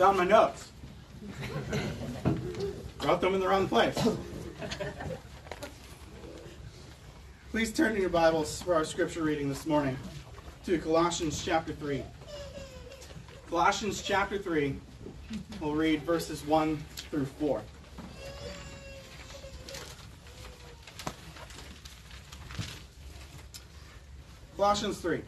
Found my notes. Wrote them in the wrong place. Please turn to your Bibles for our scripture reading this morning to Colossians chapter 3. Colossians chapter 3, we'll read verses 1 through 4. Colossians 3.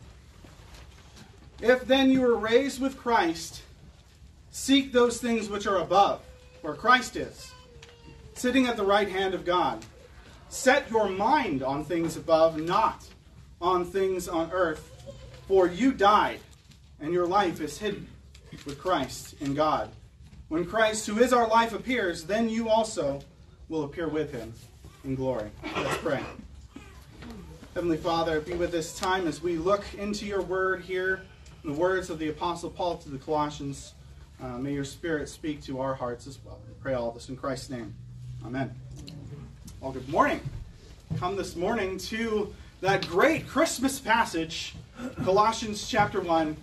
If then you were raised with Christ, seek those things which are above, where Christ is, sitting at the right hand of God. Set your mind on things above, not on things on earth, for you died, and your life is hidden with Christ in God. When Christ, who is our life, appears, then you also will appear with him in glory. Let's pray. Heavenly Father, be with this time as we look into your word here, the words of the Apostle Paul to the Colossians. May your Spirit speak to our hearts as well. We pray all this in Christ's name. Amen. Well, good morning. Come this morning to that great Christmas passage, Colossians chapter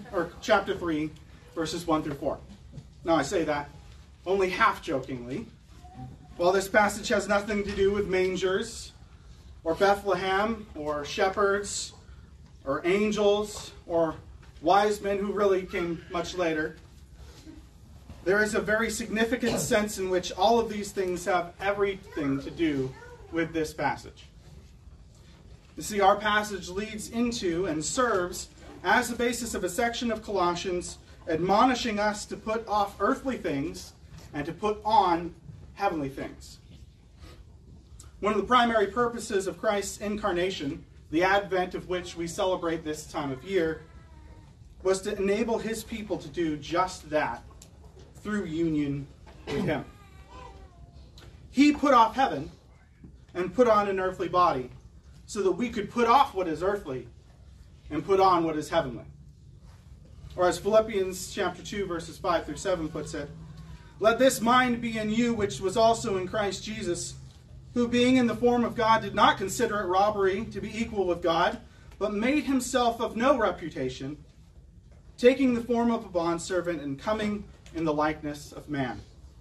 3, verses 1 through 4. Now, I say that only half jokingly. While this passage has nothing to do with mangers, or Bethlehem, or shepherds, or angels, or wise men who really came much later, there is a very significant sense in which all of these things have everything to do with this passage. You see, our passage leads into and serves as the basis of a section of Colossians admonishing us to put off earthly things and to put on heavenly things. One of the primary purposes of Christ's incarnation, the advent of which we celebrate this time of year, was to enable his people to do just that through union with him. He put off heaven and put on an earthly body so that we could put off what is earthly and put on what is heavenly. Or as Philippians chapter 2, verses 5 through 7 puts it, let this mind be in you, which was also in Christ Jesus, who being in the form of God did not consider it robbery to be equal with God, but made himself of no reputation, taking the form of a bondservant and coming in the likeness of man.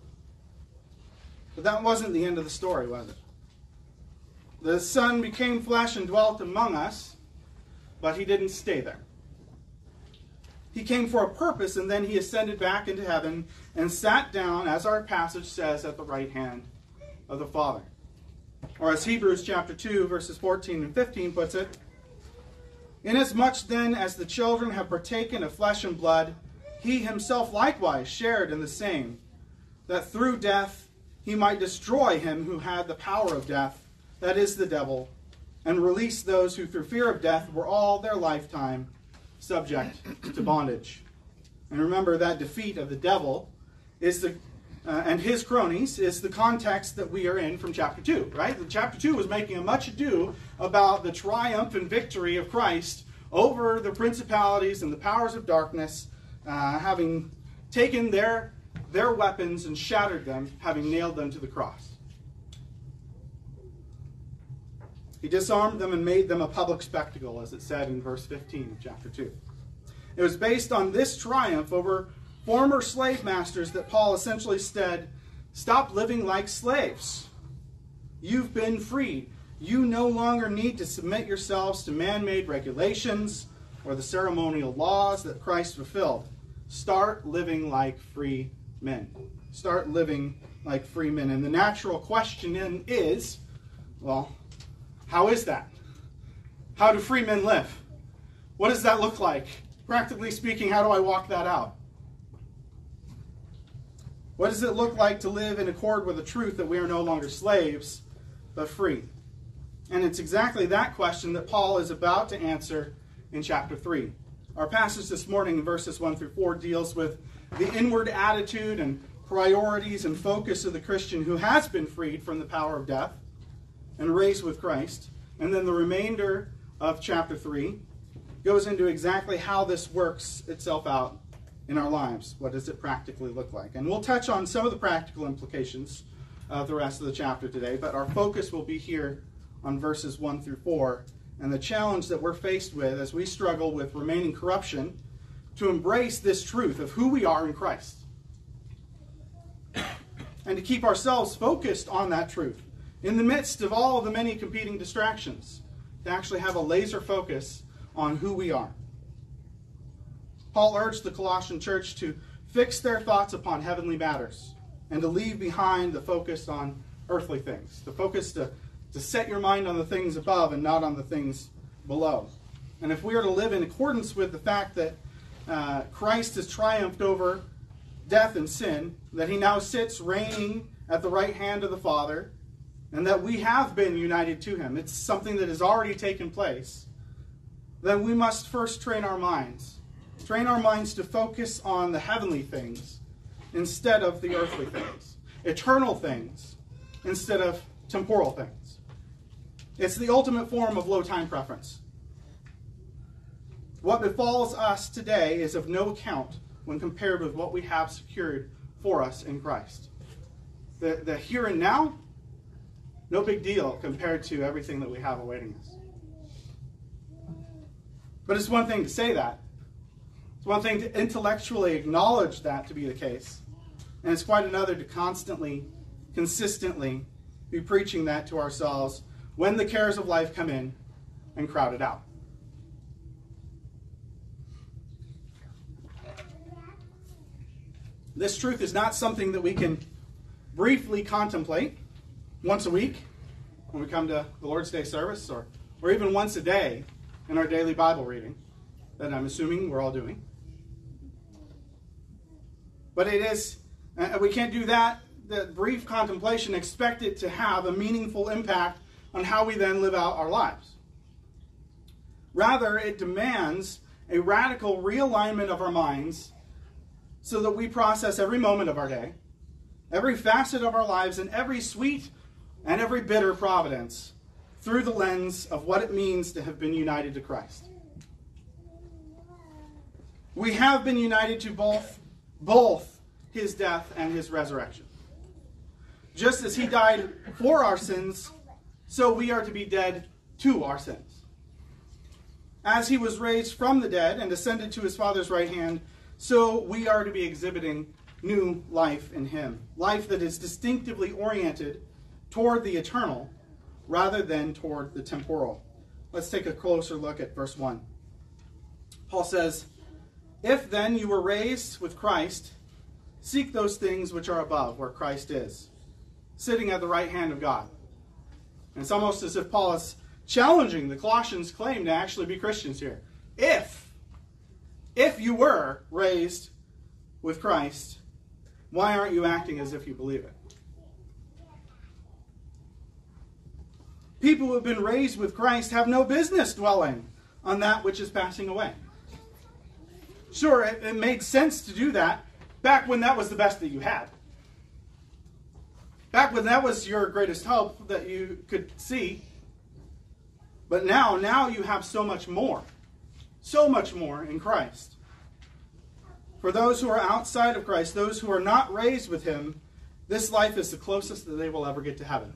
But that wasn't the end of the story, was it? The Son became flesh and dwelt among us, but he didn't stay there. He came for a purpose, and then he ascended back into heaven and sat down, as our passage says, at the right hand of the Father. Or as Hebrews chapter 2, verses 14 and 15 puts it, inasmuch then as the children have partaken of flesh and blood, he himself likewise shared in the same, that through death he might destroy him who had the power of death, that is the devil, and release those who through fear of death were all their lifetime subject to bondage. And remember, that defeat of the devil is and his cronies is the context that we are in from chapter 2, right? Chapter 2 was making a much ado about the triumph and victory of Christ over the principalities and the powers of darkness, having taken their weapons and shattered them, having nailed them to the cross. He disarmed them and made them a public spectacle, as it said in verse 15 of chapter 2. It was based on this triumph over former slave masters that Paul essentially said, stop living like slaves. You've been freed. You no longer need to submit yourselves to man-made regulations or the ceremonial laws that Christ fulfilled. Start living like free men. Start living like free men. And the natural question then is, well, how is that? How do free men live? What does that look like? Practically speaking, how do I walk that out? What does it look like to live in accord with the truth that we are no longer slaves, but free? And it's exactly that question that Paul is about to answer in chapter 3. Our passage this morning in verses 1 through 4 deals with the inward attitude and priorities and focus of the Christian who has been freed from the power of death and raised with Christ. And then the remainder of chapter 3 goes into exactly how this works itself out in our lives. What does it practically look like? And we'll touch on some of the practical implications of the rest of the chapter today, but our focus will be here on verses 1 through 4 and the challenge that we're faced with as we struggle with remaining corruption to embrace this truth of who we are in Christ. and to keep ourselves focused on that truth in the midst of all of the many competing distractions, to actually have a laser focus on who we are. Paul urged the Colossian church to fix their thoughts upon heavenly matters and to leave behind the focus on earthly things. The focus to set your mind on the things above and not on the things below. And if we are to live in accordance with the fact that Christ has triumphed over death and sin, that he now sits reigning at the right hand of the Father, and that we have been united to him, it's something that has already taken place, then we must first train our minds to focus on the heavenly things instead of the earthly things, eternal things instead of temporal things. It's the ultimate form of low time preference. What befalls us today is of no account when compared with what we have secured for us in Christ. The here and now, no big deal compared to everything that we have awaiting us. But it's one thing to say that. It's one thing to intellectually acknowledge that to be the case. And it's quite another to constantly, consistently be preaching that to ourselves when the cares of life come in and crowd it out. This truth is not something that we can briefly contemplate once a week when we come to the Lord's Day service, or even once a day in our daily Bible reading that I'm assuming we're all doing. But it is, we can't do that brief contemplation, expect it to have a meaningful impact on how we then live out our lives. Rather, it demands a radical realignment of our minds so that we process every moment of our day, every facet of our lives, and every sweet and every bitter providence through the lens of what it means to have been united to Christ. We have been united to both his death and his resurrection. Just as he died for our sins, so we are to be dead to our sins. As he was raised from the dead and ascended to his Father's right hand, so we are to be exhibiting new life in him. Life that is distinctively oriented toward the eternal rather than toward the temporal. Let's take a closer look at verse 1. Paul says, "If then you were raised with Christ, seek those things which are above, where Christ is, sitting at the right hand of God." And it's almost as if Paul is challenging the Colossians' claim to actually be Christians here. If you were raised with Christ, why aren't you acting as if you believe it? People who have been raised with Christ have no business dwelling on that which is passing away. Sure, it made sense to do that back when that was the best that you had. Back when that was your greatest hope that you could see. But now you have so much more in Christ. For those who are outside of Christ, those who are not raised with him, this life is the closest that they will ever get to heaven.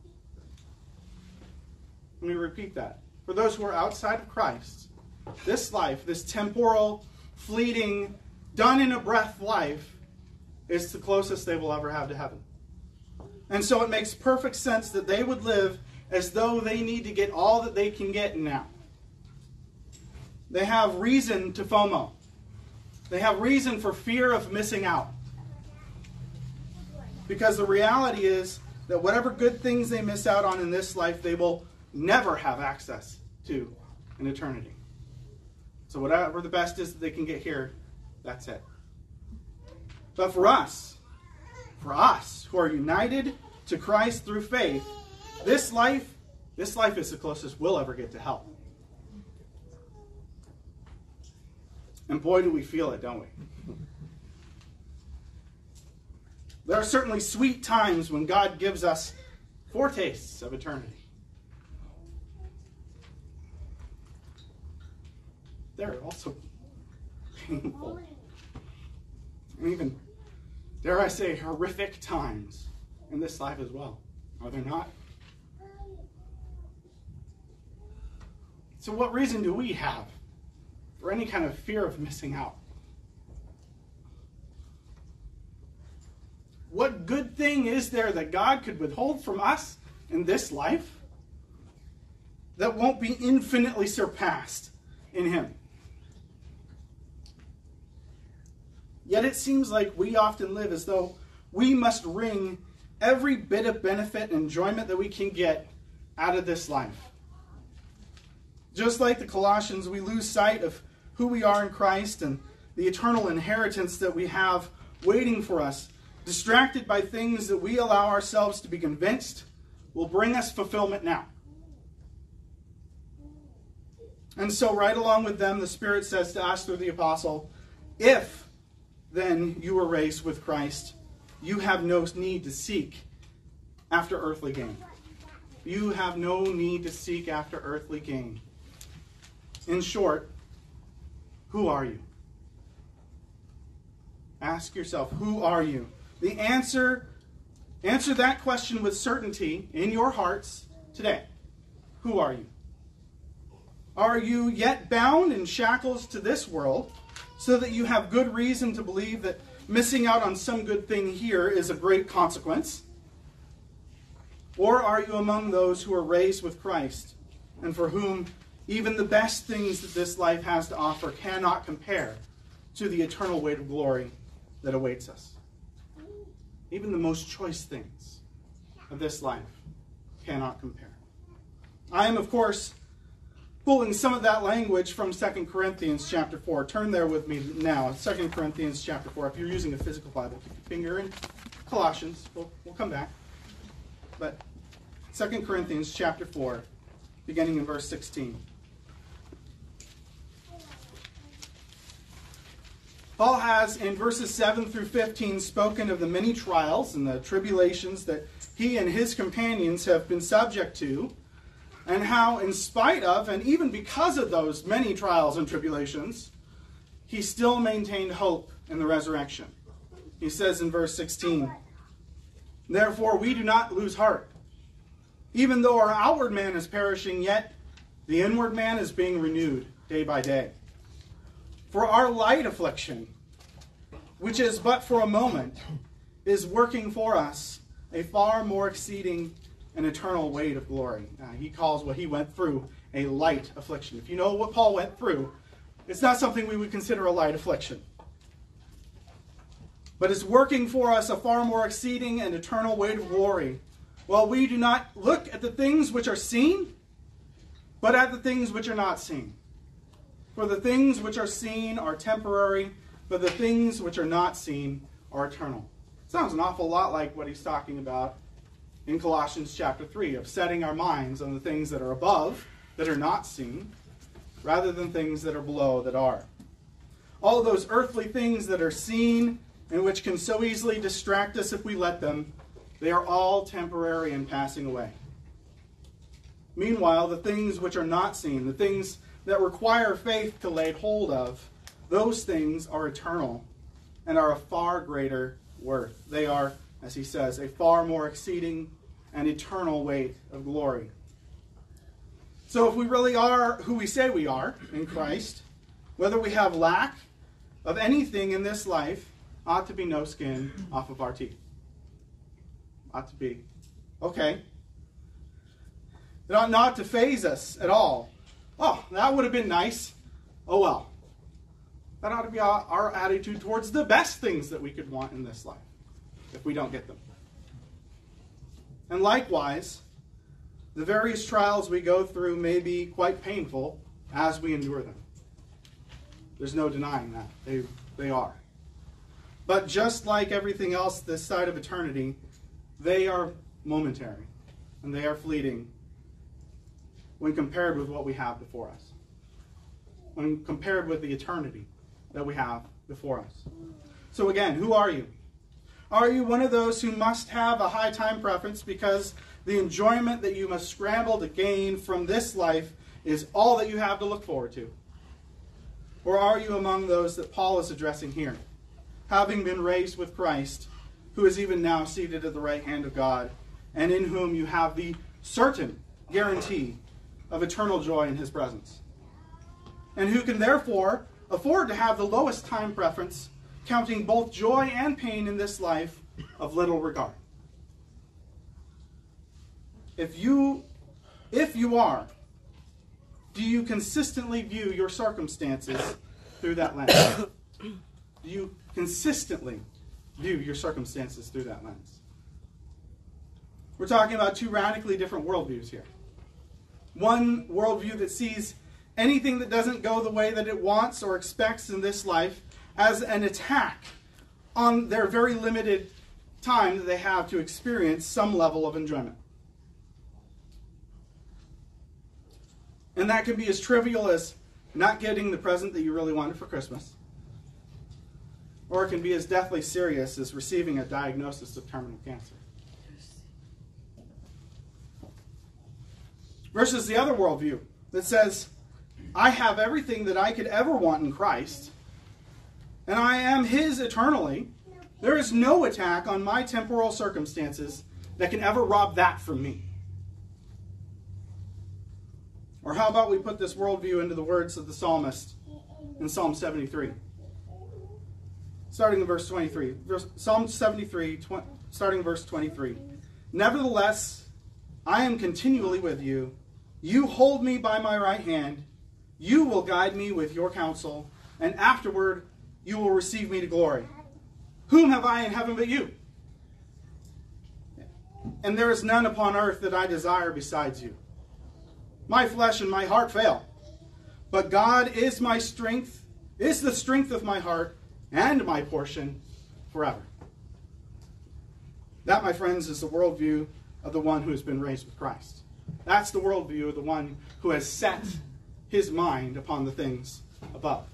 Let me repeat that. For those who are outside of Christ, this life, this temporal, fleeting, done in a breath life, is the closest they will ever have to heaven. And so it makes perfect sense that they would live as though they need to get all that they can get now. They have reason to FOMO. They have reason for fear of missing out. Because the reality is that whatever good things they miss out on in this life, they will never have access to in eternity. So whatever the best is that they can get here, that's it. But for us who are united to Christ through faith, this life is the closest we'll ever get to hell. And boy, do we feel it, don't we? There are certainly sweet times when God gives us foretastes of eternity. There are also painful and even, dare I say, horrific times in this life as well. Are there not? So what reason do we have for any kind of fear of missing out? What good thing is there that God could withhold from us in this life that won't be infinitely surpassed in him? Yet it seems like we often live as though we must wring every bit of benefit and enjoyment that we can get out of this life. Just like the Colossians, we lose sight of who we are in Christ and the eternal inheritance that we have waiting for us, distracted by things that we allow ourselves to be convinced will bring us fulfillment now. And so right along with them, the Spirit says to us through the apostle, if then you were raised with Christ, you have no need to seek after earthly gain. You have no need to seek after earthly gain. In short, who are you? Ask yourself, who are you? The answer that question with certainty in your hearts today. Who are you? Are you yet bound in shackles to this world so that you have good reason to believe that missing out on some good thing here is a great consequence? Or are you among those who are raised with Christ and for whom even the best things that this life has to offer cannot compare to the eternal weight of glory that awaits us? Even the most choice things of this life cannot compare. I am, of course, pulling some of that language from 2 Corinthians chapter 4. Turn there with me now. 2 Corinthians chapter 4. If you're using a physical Bible, keep your finger in Colossians. We'll come back. But 2 Corinthians chapter 4, beginning in verse 16. Paul has, in verses 7 through 15, spoken of the many trials and the tribulations that he and his companions have been subject to, and how, in spite of, and even because of those many trials and tribulations, he still maintained hope in the resurrection. He says in verse 16, "Therefore we do not lose heart. Even though our outward man is perishing, yet the inward man is being renewed day by day. For our light affliction, which is but for a moment, is working for us a far more exceeding and eternal weight of glory." He calls what he went through a light affliction. If you know what Paul went through, it's not something we would consider a light affliction. But it's working for us a far more exceeding and eternal weight of glory. While we do not look at the things which are seen, but at the things which are not seen. For the things which are seen are temporary, but the things which are not seen are eternal. Sounds an awful lot like what he's talking about in Colossians chapter 3, of setting our minds on the things that are above, that are not seen, rather than things that are below, that are. All those earthly things that are seen and which can so easily distract us if we let them, they are all temporary and passing away. Meanwhile, the things which are not seen, the things that require faith to lay hold of, those things are eternal and are of far greater worth. They are, as he says, a far more exceeding and eternal weight of glory. So if we really are who we say we are in Christ, whether we have lack of anything in this life, ought to be no skin off of our teeth. Ought to be. Okay. It ought not to faze us at all. Oh, that would have been nice. Oh well. That ought to be our attitude towards the best things that we could want in this life, if we don't get them. And likewise, the various trials we go through may be quite painful as we endure them. There's no denying that. They are. But just like everything else this side of eternity, they are momentary and they are fleeting when compared with what we have before us. When compared with the eternity that we have before us. So again, who are you? Are you one of those who must have a high time preference because the enjoyment that you must scramble to gain from this life is all that you have to look forward to? Or are you among those that Paul is addressing here, having been raised with Christ, who is even now seated at the right hand of God, and in whom you have the certain guarantee of eternal joy in his presence, and who can therefore afford to have the lowest time preference, counting both joy and pain in this life of little regard? If you are, do you consistently view your circumstances through that lens? Do you consistently view your circumstances through that lens? We're talking about two radically different worldviews here. One worldview that sees anything that doesn't go the way that it wants or expects in this life as an attack on their very limited time that they have to experience some level of enjoyment. And that can be as trivial as not getting the present that you really wanted for Christmas. Or it can be as deathly serious as receiving a diagnosis of terminal cancer. Versus the other worldview that says, I have everything that I could ever want in Christ, and I am His eternally. There is no attack on my temporal circumstances that can ever rob that from me. Or how about we put this worldview into the words of the psalmist in Psalm 73? Starting in verse 23. Psalm 73, starting in verse 23. Nevertheless, I am continually with you. You hold me by my right hand. You will guide me with your counsel, and afterward you will receive me to glory. Whom have I in heaven but you? And there is none upon earth that I desire besides you. My flesh and my heart fail, but God is my strength, is the strength of my heart and my portion forever. That, my friends, is the worldview of the one who has been raised with Christ. That's the worldview of the one who has set his mind upon the things above.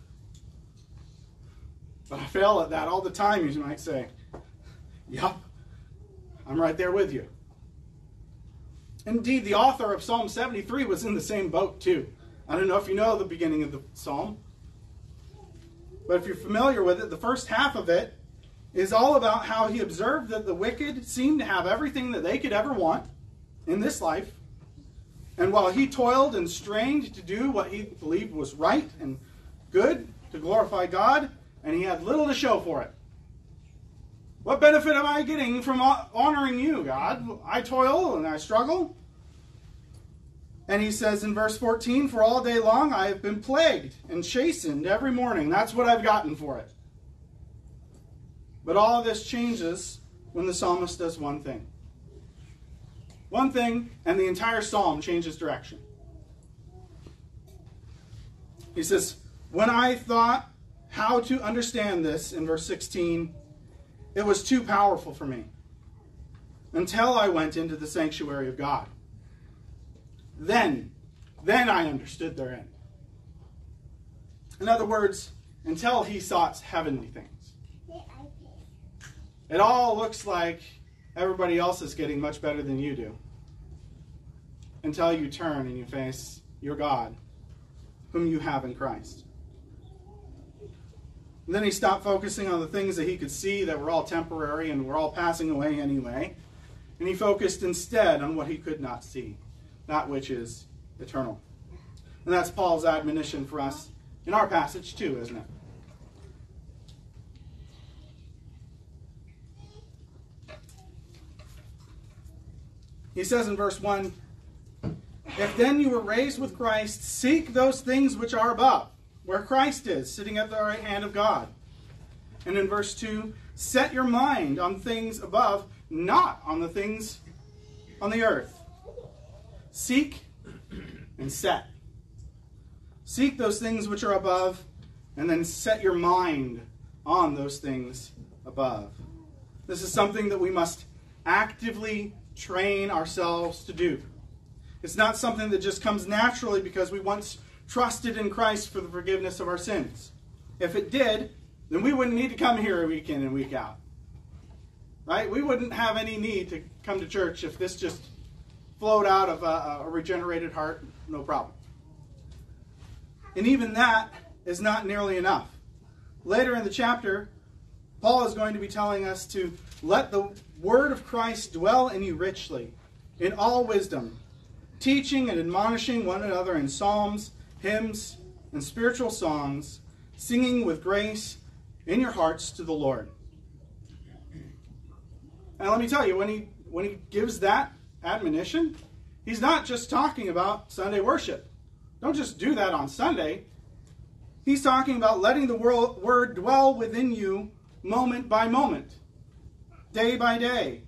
But I fail at that all the time, you might say. Yup, I'm right there with you. Indeed, the author of Psalm 73 was in the same boat too. I don't know if you know the beginning of the psalm, but if you're familiar with it, the first half of it is all about how he observed that the wicked seemed to have everything that they could ever want in this life. And while he toiled and strained to do what he believed was right and good to glorify God, and he had little to show for it. What benefit am I getting from honoring you, God? I toil and I struggle. And he says in verse 14, for all day long I have been plagued and chastened every morning. That's what I've gotten for it. But all of this changes when the psalmist does one thing. One thing, and the entire psalm changes direction. He says, when I thought how to understand this, in verse 16, it was too powerful for me until I went into the sanctuary of God. Then I understood their end. In other words, until he sought heavenly things. It all looks like everybody else is getting much better than you do. Until you turn and you face your God, whom you have in Christ. And then he stopped focusing on the things that he could see that were all temporary and were all passing away anyway. And he focused instead on what he could not see, that which is eternal. And that's Paul's admonition for us in our passage too, isn't it? He says in verse 1, if then you were raised with Christ, seek those things which are above, where Christ is, sitting at the right hand of God. And in verse 2, set your mind on things above, not on the things on the earth. Seek and set. Seek those things which are above, and then set your mind on those things above. This is something that we must actively train ourselves to do. It's not something that just comes naturally because we once trusted in Christ for the forgiveness of our sins. If it did, then we wouldn't need to come here week in and week out. Right? We wouldn't have any need to come to church if this just flowed out of a regenerated heart, no problem. And even that is not nearly enough. Later in the chapter, Paul is going to be telling us to let the word of Christ dwell in you richly, in all wisdom, teaching and admonishing one another in psalms, hymns, and spiritual songs, singing with grace in your hearts to the Lord. And let me tell you, when he gives that admonition, he's not just talking about Sunday worship. Don't just do that on Sunday. He's talking about letting the word dwell within you moment by moment, day by day.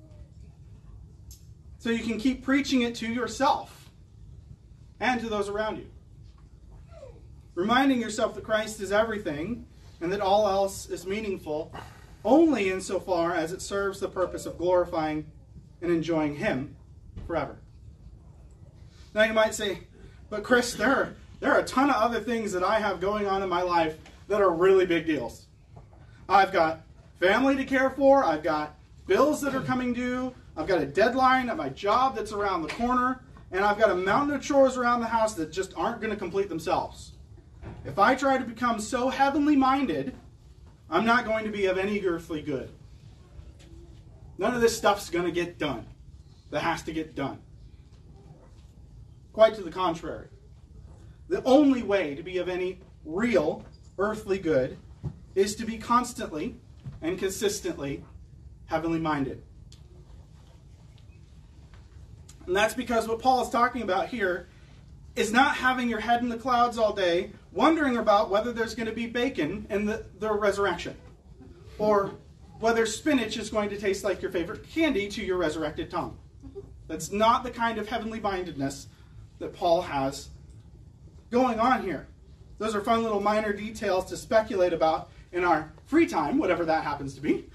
So you can keep preaching it to yourself and to those around you. Reminding yourself that Christ is everything and that all else is meaningful only insofar as it serves the purpose of glorifying and enjoying Him forever. Now you might say, but Chris, there are a ton of other things that I have going on in my life that are really big deals. I've got family to care for. I've got bills that are coming due. I've got a deadline at my job that's around the corner. And I've got a mountain of chores around the house that just aren't going to complete themselves. If I try to become so heavenly minded, I'm not going to be of any earthly good. None of this stuff's going to get done that has to get done. Quite to the contrary. The only way to be of any real earthly good is to be constantly and consistently heavenly minded. And that's because what Paul is talking about here is not having your head in the clouds all day, wondering about whether there's going to be bacon in the resurrection, or whether spinach is going to taste like your favorite candy to your resurrected tongue. That's not the kind of heavenly mindedness that Paul has going on here. Those are fun little minor details to speculate about in our free time, whatever that happens to be.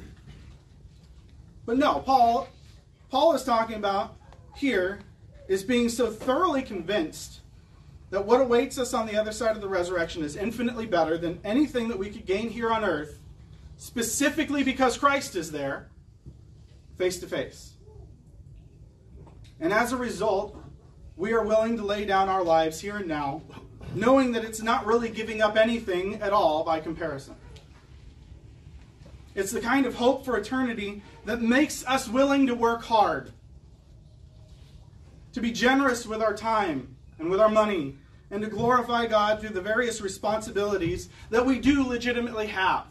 But no, Paul is talking about here is being so thoroughly convinced that what awaits us on the other side of the resurrection is infinitely better than anything that we could gain here on earth, specifically because Christ is there, face to face. And as a result, we are willing to lay down our lives here and now, knowing that it's not really giving up anything at all by comparison. It's the kind of hope for eternity that makes us willing to work hard, to be generous with our time and with our money, and to glorify God through the various responsibilities that we do legitimately have.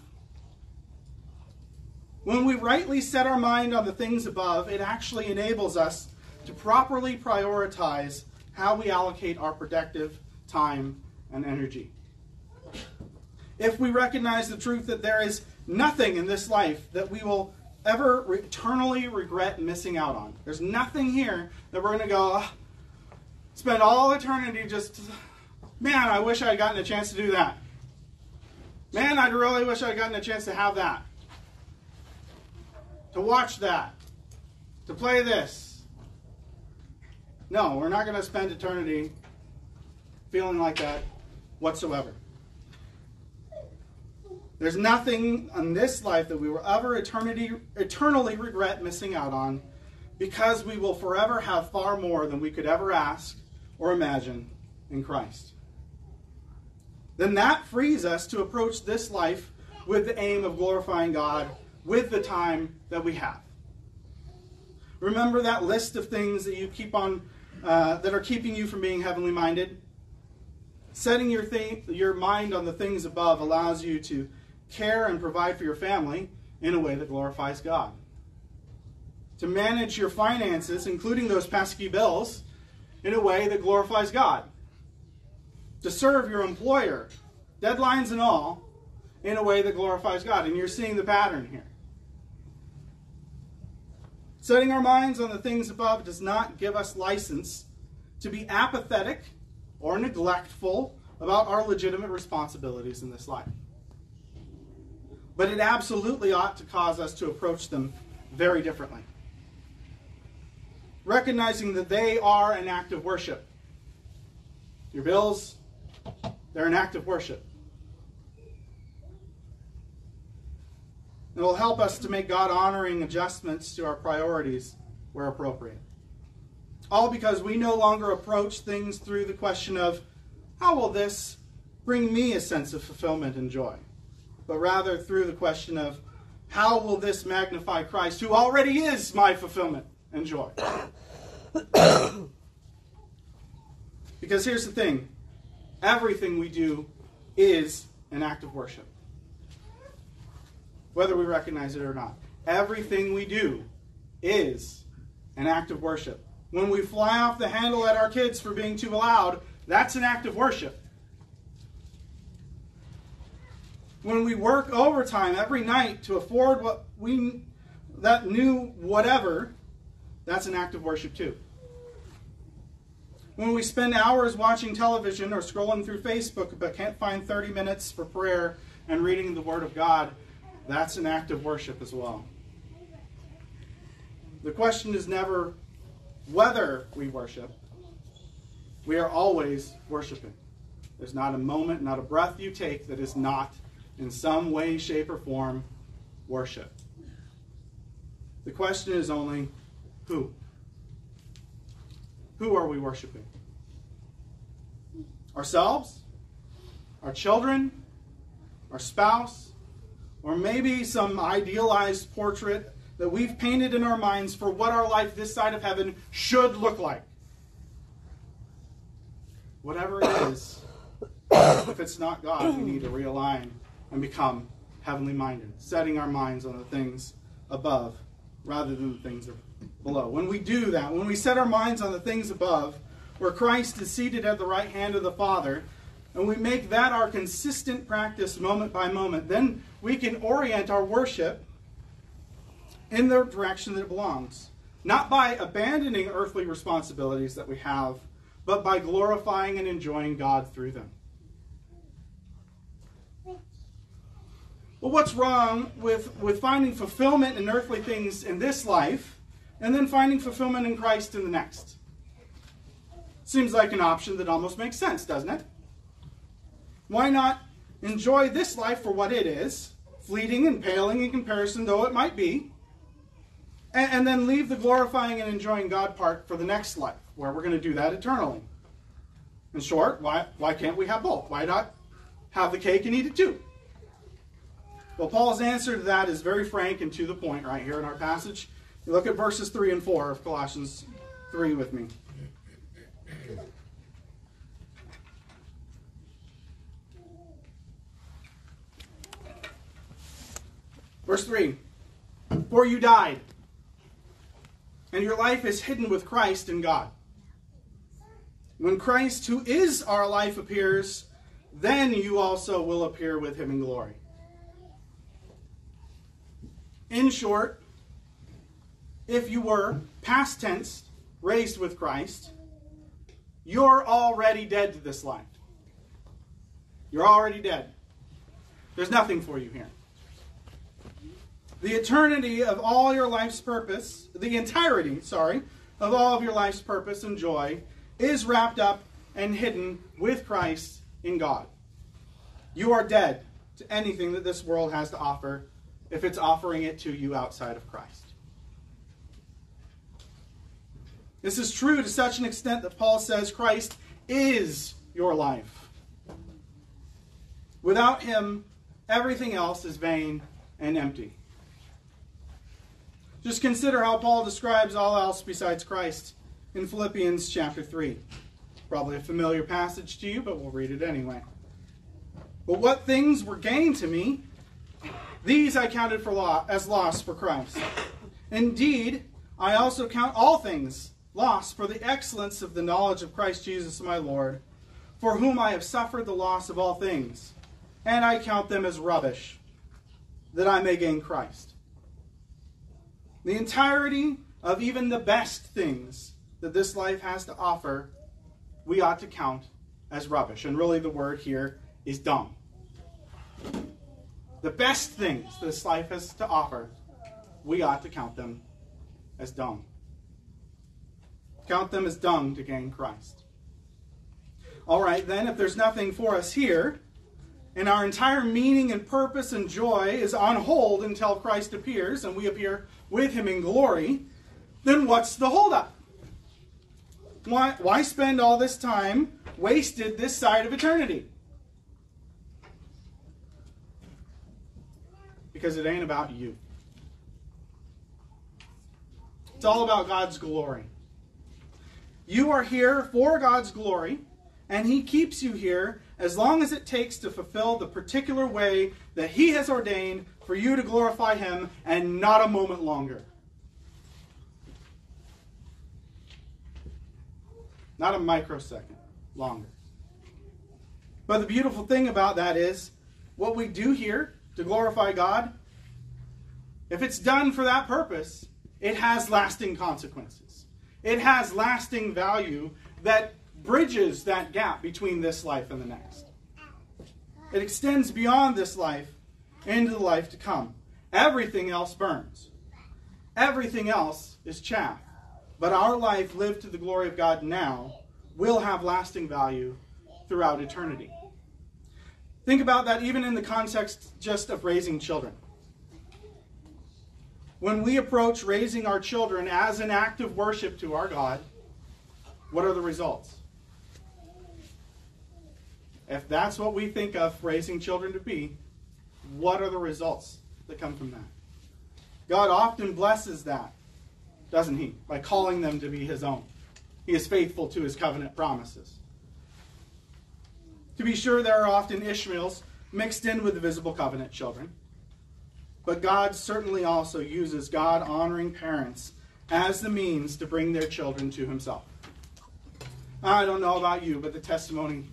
When we rightly set our mind on the things above, it actually enables us to properly prioritize how we allocate our productive time and energy. If we recognize the truth that there is nothing in this life that we will ever eternally regret missing out on. There's nothing here that we're going to go, spend all eternity just, man, I wish I had gotten a chance to do that. Man, I really wish I had gotten a chance to have that. To watch that. To play this. No, we're not going to spend eternity feeling like that whatsoever. There's nothing in this life that we will ever eternally regret missing out on, because we will forever have far more than we could ever ask or imagine in Christ. Then that frees us to approach this life with the aim of glorifying God with the time that we have. Remember that list of things that you keep on that are keeping you from being heavenly minded? Setting your mind on the things above allows you to care and provide for your family in a way that glorifies God. To manage your finances, including those pesky bills, in a way that glorifies God. To serve your employer, deadlines and all, in a way that glorifies God. And you're seeing the pattern here. Setting our minds on the things above does not give us license to be apathetic or neglectful about our legitimate responsibilities in this life. But it absolutely ought to cause us to approach them very differently. Recognizing that they are an act of worship. Your bills, they're an act of worship. It will help us to make God-honoring adjustments to our priorities where appropriate. All because we no longer approach things through the question of, how will this bring me a sense of fulfillment and joy? But rather through the question of, how will this magnify Christ, who already is my fulfillment and joy? Because here's the thing. Everything we do is an act of worship, whether we recognize it or not. everything we do is an act of worship. When we fly off the handle at our kids for being too loud, that's an act of worship. When we work overtime every night to afford that new whatever, that's an act of worship too. When we spend hours watching television or scrolling through Facebook but can't find 30 minutes for prayer and reading the Word of God, that's an act of worship as well. The question is never whether we worship. We are always worshiping. There's not a moment, not a breath you take that is not, in some way, shape, or form, worship. The question is only, who? Who are we worshiping? Ourselves? Our children? Our spouse? Or maybe some idealized portrait that we've painted in our minds for what our life this side of heaven should look like. Whatever it is, if it's not God, we need to realign and become heavenly minded, setting our minds on the things above rather than the things below. When we do that, when we set our minds on the things above, where Christ is seated at the right hand of the Father, and we make that our consistent practice moment by moment, then we can orient our worship in the direction that it belongs. Not by abandoning earthly responsibilities that we have, but by glorifying and enjoying God through them. Well, what's wrong with finding fulfillment in earthly things in this life and then finding fulfillment in Christ in the next? Seems like an option that almost makes sense, doesn't it? Why not enjoy this life for what it is, fleeting and paling in comparison though it might be, and then leave the glorifying and enjoying God part for the next life, where we're going to do that eternally? In short, why can't we have both? Why not have the cake and eat it too? Well, Paul's answer to that is very frank and to the point right here in our passage. You look at verses 3 and 4 of Colossians 3 with me. Verse 3, "For you died, and your life is hidden with Christ in God. When Christ, who is our life, appears, then you also will appear with him in glory." In short, if you were, past tense, raised with Christ, you're already dead to this life. You're already dead. There's nothing for you here. The eternity of all your life's purpose, the entirety, of all of your life's purpose and joy is wrapped up and hidden with Christ in God. You are dead to anything that this world has to offer if it's offering it to you outside of Christ. This is true to such an extent that Paul says Christ is your life. Without him, everything else is vain and empty. Just consider how Paul describes all else besides Christ in Philippians chapter 3. Probably a familiar passage to you, but we'll read it anyway. "But what things were gain to me, these I counted as loss for Christ. Indeed, I also count all things loss for the excellence of the knowledge of Christ Jesus my Lord, for whom I have suffered the loss of all things, and I count them as rubbish, that I may gain Christ." The entirety of even the best things that this life has to offer, we ought to count as rubbish. And really the word here is dung. The best things this life has to offer, we ought to count them as dung. Count them as dung to gain Christ. All right, then, if there's nothing for us here, and our entire meaning and purpose and joy is on hold until Christ appears and we appear with him in glory, then what's the holdup? Why spend all this time wasted this side of eternity? Because it ain't about you. It's all about God's glory. You are here for God's glory, and he keeps you here as long as it takes to fulfill the particular way that he has ordained for you to glorify him, and not a moment longer. Not a microsecond longer. But the beautiful thing about that is, what we do here to glorify God, if it's done for that purpose, it has lasting consequences. It has lasting value that bridges that gap between this life and the next. It extends beyond this life into the life to come. Everything else burns. Everything else is chaff. But our life lived to the glory of God now will have lasting value throughout eternity. Think about that even in the context just of raising children. When we approach raising our children as an act of worship to our God, what are the results? If that's what we think of raising children to be, what are the results that come from that? God often blesses that, doesn't he? By calling them to be his own. He is faithful to his covenant promises. To be sure, there are often Ishmaels mixed in with the visible covenant children. But God certainly also uses God-honoring parents as the means to bring their children to himself. I don't know about you, but the testimony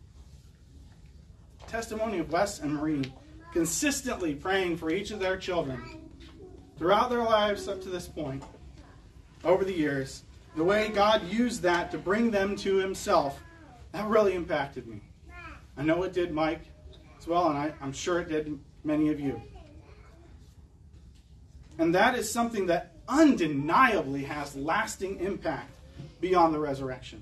of Wes and Marie consistently praying for each of their children throughout their lives up to this point, over the years, the way God used that to bring them to himself, that really impacted me. I know it did Mike as well, and I'm sure it did many of you. And that is something that undeniably has lasting impact beyond the resurrection.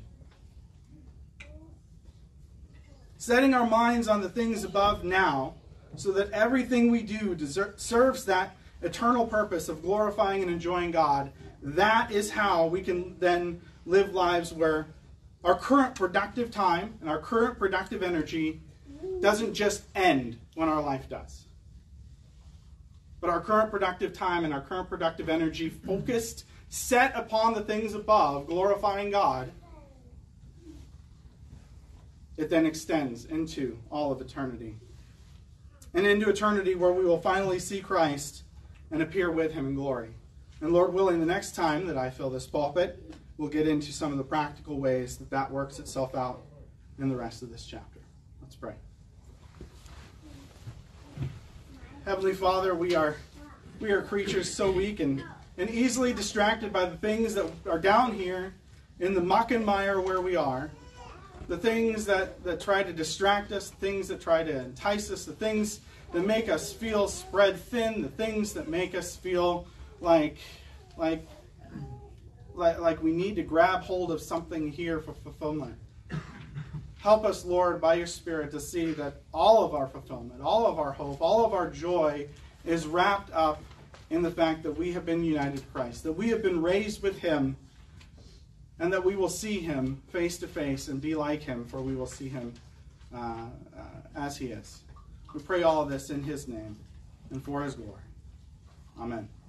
Setting our minds on the things above now, so that everything we do serves that eternal purpose of glorifying and enjoying God, that is how we can then live lives where our current productive time and our current productive energy doesn't just end when our life does. But our current productive time and our current productive energy focused, set upon the things above, glorifying God, it then extends into all of eternity. And into eternity where we will finally see Christ and appear with him in glory. And Lord willing, the next time that I fill this pulpit, we'll get into some of the practical ways that that works itself out in the rest of this chapter. Let's pray. Heavenly Father, we are creatures so weak and easily distracted by the things that are down here in the muck and mire where we are. The things that try to distract us, the things that try to entice us, the things that make us feel spread thin, the things that make us feel like we need to grab hold of something here for fulfillment. Help us, Lord, by your Spirit to see that all of our fulfillment, all of our hope, all of our joy is wrapped up in the fact that we have been united to Christ, that we have been raised with him, and that we will see him face to face and be like him, for we will see him as he is. We pray all of this in his name and for his glory. Amen.